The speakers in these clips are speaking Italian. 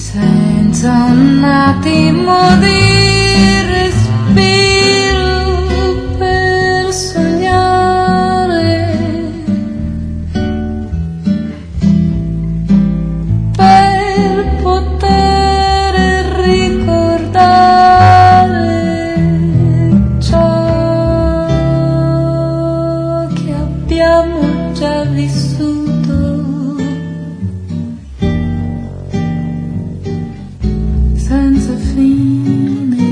senza un attimo di respiro per sognare, per poter ricordare ciò che abbiamo già vissuto. Senza fine,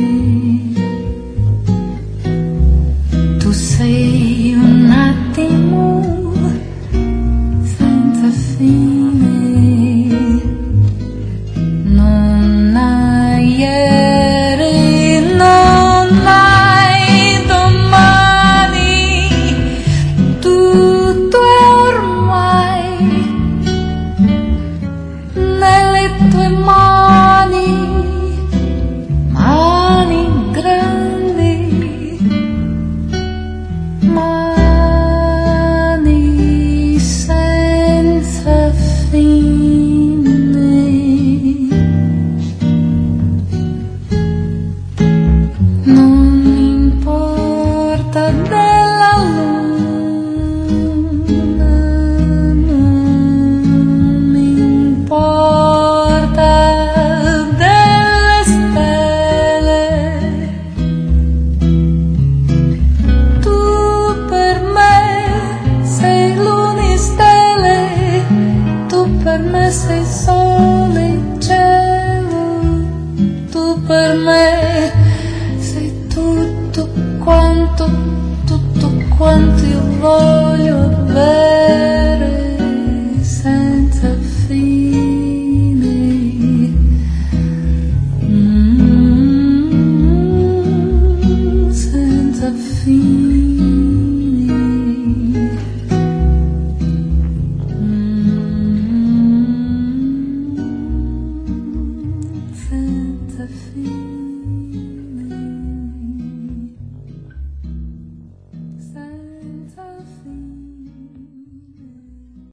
tu sei un attimo senza fine, non hai ieri, non hai domani, tutto è ormai nelle tue mani. Mani senza fine, non importa della luna, non importa delle stelle. Per me sei sole e cielo, tu per me sei tutto quanto io voglio avere senza fine, senza fine. Senza fine.